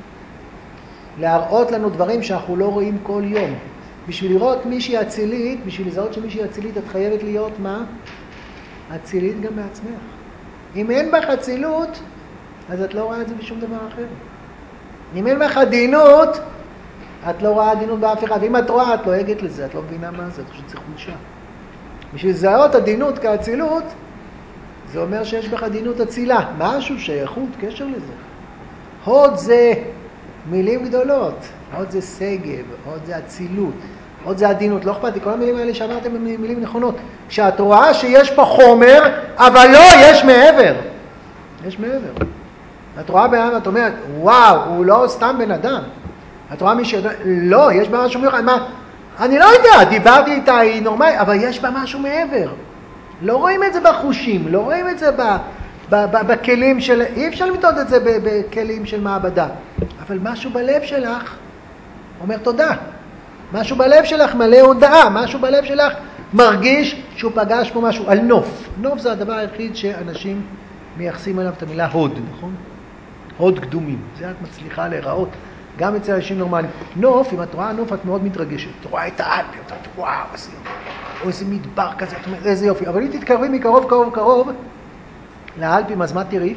להראות לנו דברים שאנחנו לא רואים כל יום. בשביל לראות מישהי אצילית, בשביל לזהות שמישהי אצילית, את חייבת להיות מה? אצילית גם בעצמך. אם אין בך אצילות, אז את לא רואה את זה בשום דבר אחר. אם אין בך עדינות, את לא רואה עדינות באף אחד. ואם את רואה, את לא הגעת לזה, את לא מבינה מה זה, את חושבת שזה חולשה. בשביל לזהות עדינות כאצילות, זה אומר שיש בך עדינות אצילה. משהו, שייכות, קשר לזה. הוד זה מילים גדולות. הוד זה סגב, הוד זה אצילות, הוד זה עדינות. לא אכפת לי, כל המילים האלה שאמרתם הם מילים נכונות. כשאת רואה שיש פה חומר, אבל לא, יש מעבר. יש מעבר. את רואה בן, את אומרת, וואו, הוא לא סתם בן אדם. את רואה מישהו, לא, יש בה משהו מיוחד. מה? אני לא יודע, דיברתי איתה, היא נורמלית, אבל יש בה משהו מעבר. לא רואים את זה בחושים, לא רואים את זה בכלים של, אי אפשר למדוד את זה בכלים של מעבדה. אבל משהו בלב שלך אומר תודה. משהו בלב שלך מלא הודעה, משהו בלב שלך מרגיש שהוא פגש פה משהו על נוף. נוף זה הדבר היחיד שאנשים מייחסים עליו את המילה הוד, נכון? הוד קדומים. זה את מצליחה להיראות. גם אצל אנשים נורמליים. נוף, אם את רואה נוף, את מאוד מתרגשת. את רואה את האלפים, את אומרת, וואו, איזה יופי. או איזה מדבר כזה, את אומרת, איזה יופי. אבל אם תתקרבי מקרוב, קרוב, לאלפים, אז מה תראי?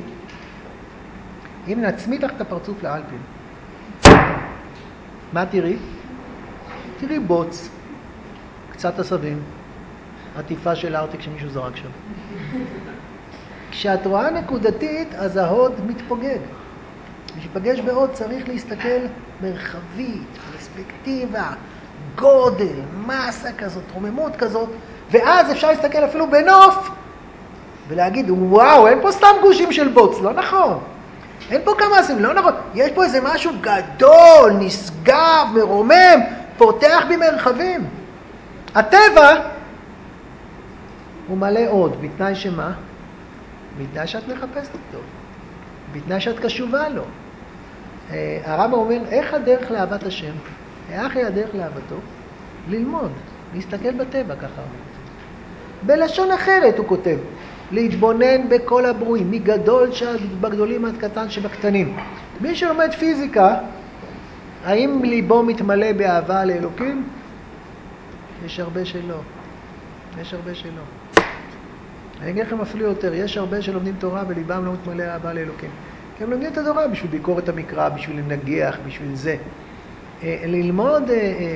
אם נצמיד לך את הפרצוף לאלפים, מה תראי? תראי בוץ, קצת עשבים, עטיפה של ארטיק שמישהו זרק שם. כשאת רואה נקודתית, אז ההוד מתפוגג. כשפגש בהוד צריך להסתכל מרחבית, פרספקטיבה, גודל, מסה כזאת, רוממות כזאת, ואז אפשר להסתכל אפילו בנוף ולהגיד, וואו, אין פה סתם גושים של בוץ, לא נכון. אין פה כמה עשים, לא נכון. יש פה איזה משהו גדול, נשגב, מרומם, פותח במרחבים. הטבע הוא מלא עוד, בתנאי שמה? בתנאי שאת מחפשת אותו. בתנאי שאת קשובה לו. הרב אומר, איך הדרך לאהבת השם? איך היא הדרך לאהבתו? ללמוד, להסתכל בטבע, ככה הוא כותב. בלשון אחרת הוא כותב, להתבונן בכל הברואים, מגדול שבגדולים עד קטן שבקטנים. מי שלומד פיזיקה, האם ליבו מתמלא באהבה לאלוקים? יש הרבה שלא. יש הרבה שלא. אני אגיד לכם אפילו יותר, יש הרבה שלומדים תורה וליבם לא מתמלא אהבה לאלוקים. כי הם לומדים את התורה בשביל ביקורת המקרא, בשביל לנגח, בשביל זה. ללמוד,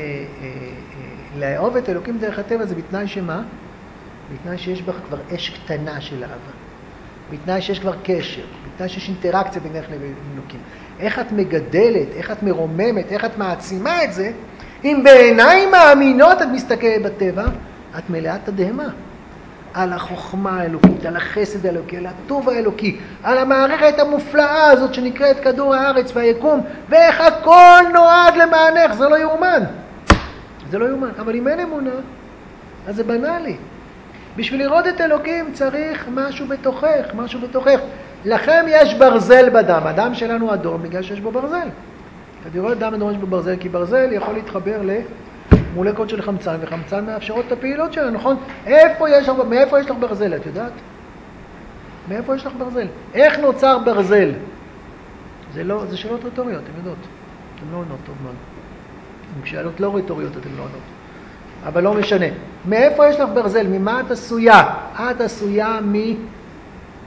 לאהוב את אלוקים דרך הטבע זה בתנאי שמה? בתנאי שיש בך כבר אש קטנה של אהבה. בתנאי שיש כבר קשר, בתנאי שיש אינטראקציה בינך לבין אלוקים. איך את מגדלת, איך את מרוממת, איך את מעצימה את זה, אם בעיניים מאמינות את מסתכלת בטבע, את מלאת תדהמה. על החוכמה האלוקית, על החסד האלוקי, על הטוב האלוקי, על המערכת המופלאה הזאת שנקראת כדור הארץ והיקום, ואיך הכל נועד למענך, זה לא יאומן. זה לא יאומן, אבל אם אין אמונה, אז זה בנאלי. בשביל לראות את אלוקים צריך משהו בתוכך, משהו בתוכך. לכם יש ברזל בדם, הדם שלנו אדום בגלל שיש בו ברזל. אתה לראות דם אדום יש בו ברזל, כי ברזל יכול להתחבר מולקות של חמצן, וחמצן מאפשרות את הפעילות שלה, נכון? מאיפה יש לך ברזל, את יודעת? מאיפה יש לך ברזל? איך נוצר ברזל? זה שאלות רטוריות, אתם יודעות. אתם לא עונות טוב מאוד. כשאלות לא רטוריות אתם לא עונות. אבל לא משנה. מאיפה יש לך ברזל? ממה את עשויה? את עשויה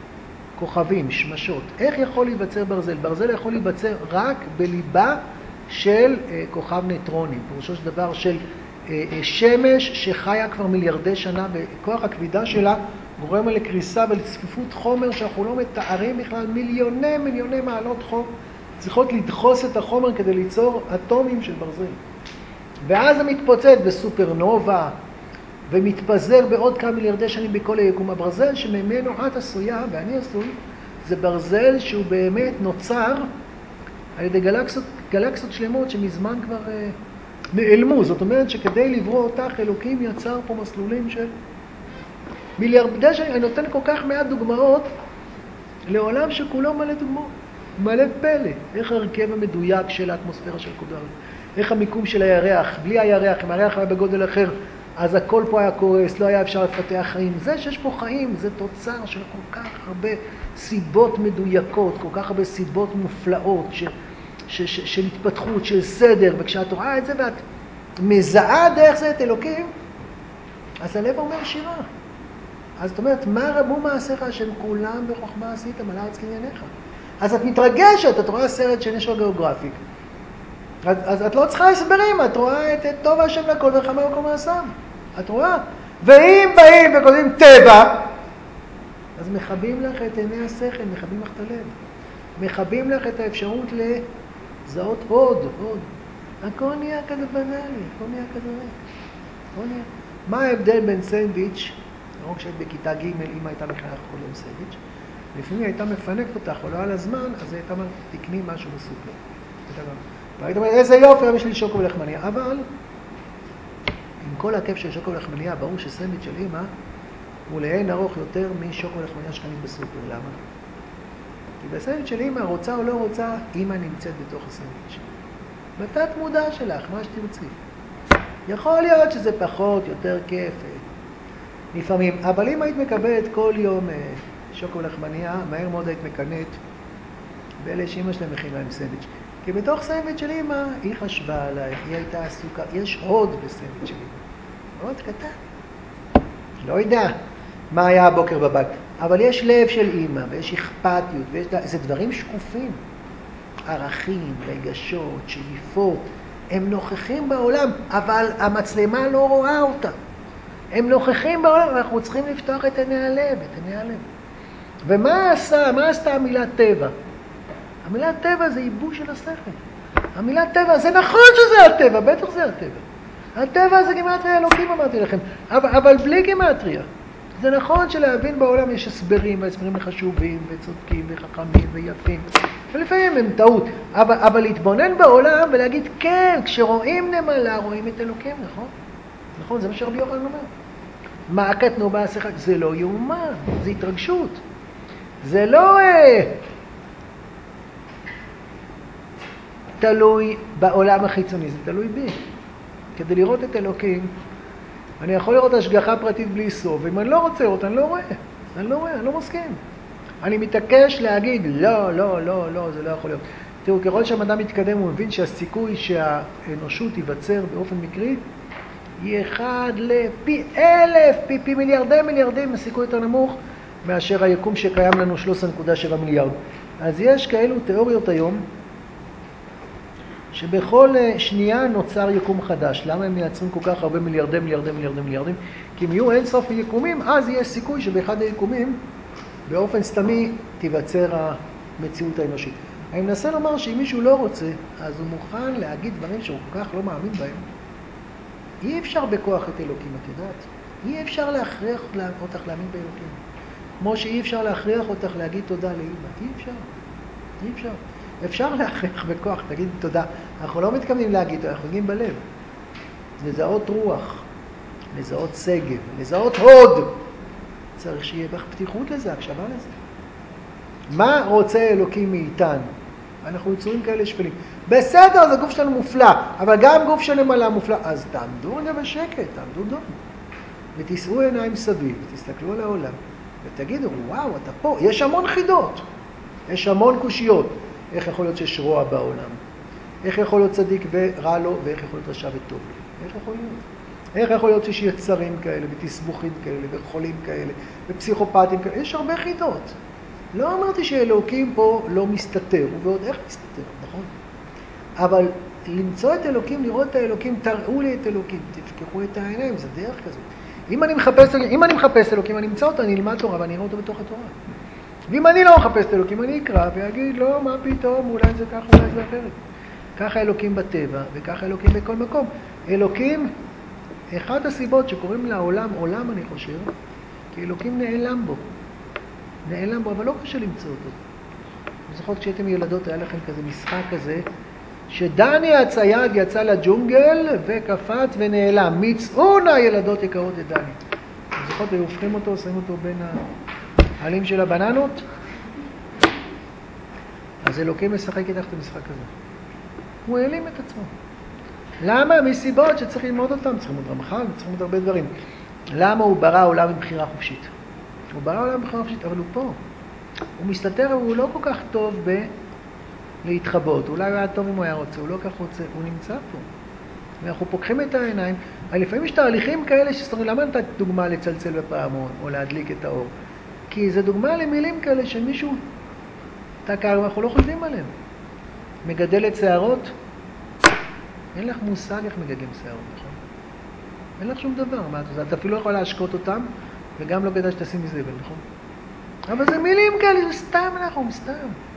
מכוכבים, שמשות. איך יכול להיווצר ברזל? ברזל יכול להיווצר רק בליבה של כוכב נייטרוני, פירושו של דבר של שמש שחיה כבר מיליארדי שנה, וכוח הכבידה שלה גורם לקריסה ולצפיפות חומר שאנחנו לא מתארים בכלל, מיליוני מעלות חום צריכות לדחוס את החומר כדי ליצור אטומים של ברזל. ואז זה מתפוצץ בסופרנובה ומתפזר בעוד כמה מיליארדי שנים בכל היקום. הברזל שממנו את עשויה ואני עשוי, זה ברזל שהוא באמת נוצר על ידי גלקסיות שלמות שמזמן כבר נעלמו. זאת אומרת שכדי לברוא אותך אלוקים יצר פה מסלולים של מיליארדי שנים. אני נותן כל כך מעט דוגמאות לעולם שכולו מלא דוגמאות, מלא פלא. איך הרכב המדויק של האטמוספירה של כדור הארץ, איך המיקום של הירח, בלי הירח, אם הירח היה בגודל אחר אז הכל פה היה קורס, לא היה אפשר לפתח חיים. זה שיש פה חיים זה תוצר של כל כך הרבה סיבות מדויקות, כל כך הרבה סיבות מופלאות של התפתחות, של סדר. וכשאת רואה את זה ואת מזהה דרך זה את אלוקים, אז הלב אומר שירה. אז זאת אומרת, מה רבו מעשיך שהם כולם בחוכמה עשיתם על הארץ קנייניך. אז את מתרגשת, את רואה סרט של נשר גיאוגרפי. אז את לא צריכה הסברים, את רואה את טוב השם לכל וכמה מקום מעשיו. את רואה? ואם באים וכותבים טבע, אז מחבים לך את עיני השכל, מחבים לך את הלב. מחבים לך את האפשרות לזהות עוד. הכל נהיה כזה בנאלי, הכל נהיה כזה ריק. מה ההבדל בין סנדוויץ', לא כשהיית בכיתה ג' אמא הייתה מכירה קודם סנדוויץ', לפעמים הייתה מפנקת אותך או לא על הזמן, אז הייתה אומרת, תקני משהו בסופר. והיית אומרת, איזה יופי, יש לי שוקו ולחמניה. אבל עם כל הכיף של שוקו ולחמניה, ברור שסנדוויץ' של אמא הוא לאין ארוך יותר משוקו ולחמניה שקנית בסופר. למה? כי בסנדוויץ' של אמא, רוצה או לא רוצה, אמא נמצאת בתוך הסנדוויץ'. בתת מודע שלך, מה שתרצי. יכול להיות שזה פחות, יותר כיף, לפעמים. אבל אם היית מקבלת כל יום שוקו ולחמניה, מהר מאוד היית מקנאת באלה שאמא שלהם מכינה עם סנדוויץ'. כי בתוך סנדוויץ' של אמא, היא חשבה עליי, היא הייתה עסוקה, יש הוד בסנדוויץ' של אמא. הוד קטן. לא יודע מה היה הבוקר בבית, אבל יש לב של אמא, ויש אכפתיות, זה דברים שקופים. ערכים, רגשות, שאיפות, הם נוכחים בעולם, אבל המצלמה לא רואה אותם. הם נוכחים בעולם, ואנחנו צריכים לפתוח את עיני הלב, ומה עשתה המילה טבע? המילה טבע זה ייבוש של השכל. המילה טבע, זה נכון שזה הטבע, בטח זה הטבע. הטבע זה גימטריה אלוקים, אמרתי לכם, אבל בלי גימטריה. זה נכון שלהבין בעולם יש הסברים, והסברים חשובים, וצודקים, וחכמים, ויפים. ולפעמים הם טעות. אבל להתבונן בעולם ולהגיד, כן, כשרואים נמלה, רואים את אלוקים, נכון? נכון, זה מה שרבי יוחנן אומר. מה הקטנו בעשיך? זה לא יאומן, זה התרגשות. זה לא תלוי בעולם החיצוני, זה תלוי בי. כדי לראות את אלוקים, אני יכול לראות השגחה פרטית בלי סוף, ואם אני לא רוצה לראות, אני לא רואה, אני לא מסכים. אני מתעקש להגיד, לא, זה לא יכול להיות. תראו, ככל שהמדע מתקדם, הוא מבין שהסיכוי שהאנושות ייווצר באופן מקרי, היא 1 לפי 1,000, פי מיליארדים, הסיכוי יותר נמוך מאשר היקום שקיים לנו 13.7 מיליארד. אז יש כאלו תיאוריות היום, שבכל שנייה נוצר יקום חדש. למה הם מייצרים כל כך הרבה מיליארדים? כי אם יהיו אין סוף יקומים, אז יש סיכוי שבאחד היקומים, באופן סתמי, תיווצר המציאות האנושית. אני מנסה לומר שאם מישהו לא רוצה, אז הוא מוכן להגיד דברים שהוא כל כך לא מאמין בהם. אי אפשר בכוח את אלוקים, את יודעת? אי אפשר להכריח אותך להאמין באלוקים. כמו שאי אפשר להכריח אותך להגיד תודה לאמא. אי אפשר. אפשר להכריח בכוח, תגיד תודה. אנחנו לא מתכוונים להגיד, אנחנו נגיעים בלב. לזהות רוח, לזהות סגב, לזהות הוד. צריך שיהיה בך פתיחות לזה, הקשבה לזה. מה רוצה אלוקים מאיתנו? אנחנו יצורים כאלה שפלים. בסדר, אז הגוף שלנו מופלא, אבל גם גוף של נמלה מופלא. אז תעמדו רגע בשקט, תעמדו דום. ותישאו עיניים סביב, ותסתכלו על העולם, ותגידו, וואו, אתה פה. יש המון חידות, יש המון קושיות. איך יכול להיות שיש רוע בעולם? איך יכול להיות צדיק ורע לו, ואיך יכול להיות רשע וטוב לו? איך יכול להיות? איך יכול להיות שיש יצרים כאלה, ותסבוכים כאלה, וחולים כאלה, ופסיכופטים כאלה? יש הרבה חידות. לא אמרתי שאלוקים פה לא מסתתר, ועוד איך מסתתר, נכון? אבל למצוא את אלוקים, לראות את האלוקים, תראו לי את אלוקים, תפקחו את העיניים, זה דרך כזאת. אם אני מחפש אלוקים, אני אמצא אותו, אני אלמד תורה ואני אראה אותו בתוך התורה. ואם אני לא מחפש את אלוקים, אני אקרא ואגיד, לא, מה פתאום, אולי זה ככה, אולי זה אחרת. ככה אלוקים בטבע, וככה אלוקים בכל מקום. אלוקים, אחת הסיבות שקוראים לעולם עולם, אני חושב, כי אלוקים נעלם בו. נעלם בו, אבל לא קשה למצוא אותו. אני זוכר כשהייתם ילדות, היה לכם כזה משחק כזה, שדני הצייד יצא לג'ונגל וקפץ ונעלם. מצאו נא ילדות יקרות את דני. אני זוכר, היו הופכים אותו, שמים אותו בין העלים של הבננות. אז אלוקים משחק איתך את המשחק הזה. הוא העלים את עצמו. למה? מסיבות שצריך ללמוד אותם. צריכים עוד רמח"ל, צריכים עוד הרבה דברים. למה הוא ברא עולם עם בחירה חופשית? הוא ברא עולם עם בחירה חופשית, אבל הוא פה. הוא מסתתר, הוא לא כל כך טוב להתחבות. אולי הוא היה טוב אם הוא היה רוצה, הוא לא כך רוצה, הוא נמצא פה. ואנחנו פוקחים את העיניים. לפעמים יש תהליכים כאלה שסתרים, למה נתת דוגמה לצלצל בפעמון או להדליק את האור? כי זה דוגמה למילים כאלה שמישהו תקר ואנחנו לא חושבים עליהם. מגדלת שערות, אין לך מושג איך מגדלים שערות, נכון? אין לך שום דבר, מה אתה אפילו לא יכול להשקות אותם, וגם לא כדאי שתשימי זבל, נכון? אבל זה מילים כאלה, זה סתם אנחנו, סתם.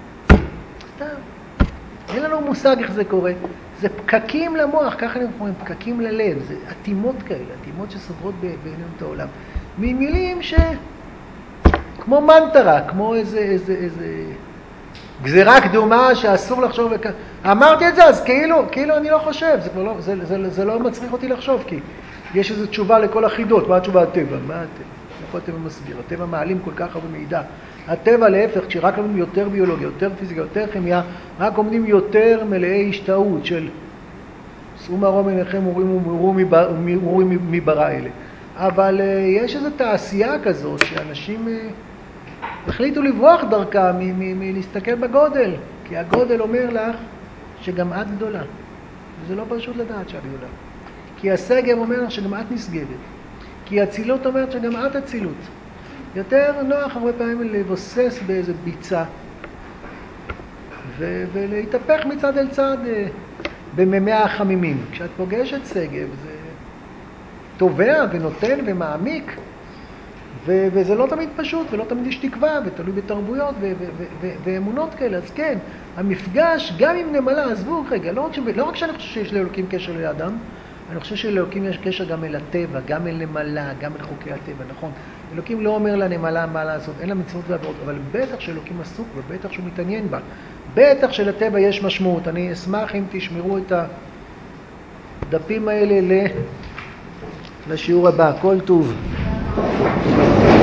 אין לנו מושג איך זה קורה. זה פקקים למוח, ככה אנחנו אומרים, פקקים ללב, זה עתימות כאלה, עתימות שסוגרות בעינינו את העולם. ממילים כמו מנטרה, כמו איזה גזירה קדומה שאסור לחשוב אמרתי את זה, אז כאילו אני לא חושב, זה לא מצריך אותי לחשוב, כי יש איזו תשובה לכל החידות. מה התשובה? הטבע. מה הטבע? איפה הטבע מסביר? הטבע מעלים כל כך הרבה מידע. הטבע להפך, כשרק לומדים יותר ביולוגיה, יותר פיזיקה, יותר כימיה, רק לומדים יותר מלאי השתאות של שאו מרום עיניכם וראו מי ברא אלה. אבל יש איזו תעשייה כזאת שאנשים החליטו לברוח דרכה מלהסתכל בגודל, כי הגודל אומר לך שגם את גדולה. וזה לא פשוט לדעת שאת גדולה. כי הסגר אומר לך שגם את נסגרת. כי הצילות אומרת שגם את הצילות. יותר נוח הרבה פעמים לבוסס באיזה ביצה ולהתהפך מצד אל צד בממי החמימים. כשאת פוגשת סגב זה תובע ונותן ומעמיק, וזה לא תמיד פשוט ולא תמיד יש תקווה ותלוי בתרבויות ואמונות כאלה. אז כן, המפגש גם עם נמלה, עזבו רגע, לא רק שאני חושב שיש לאלוקים קשר לאדם, אני חושב שלאלוקים יש קשר גם אל הטבע, גם אל נמלה, גם אל חוקי הטבע, נכון? אלוקים לא אומר לנמלה מה לעשות, אין לה מצוות ועבירות, אבל בטח שאלוקים עסוק ובטח שהוא מתעניין בה. בטח שלטבע יש משמעות. אני אשמח אם תשמרו את הדפים האלה לשיעור הבא. כל טוב.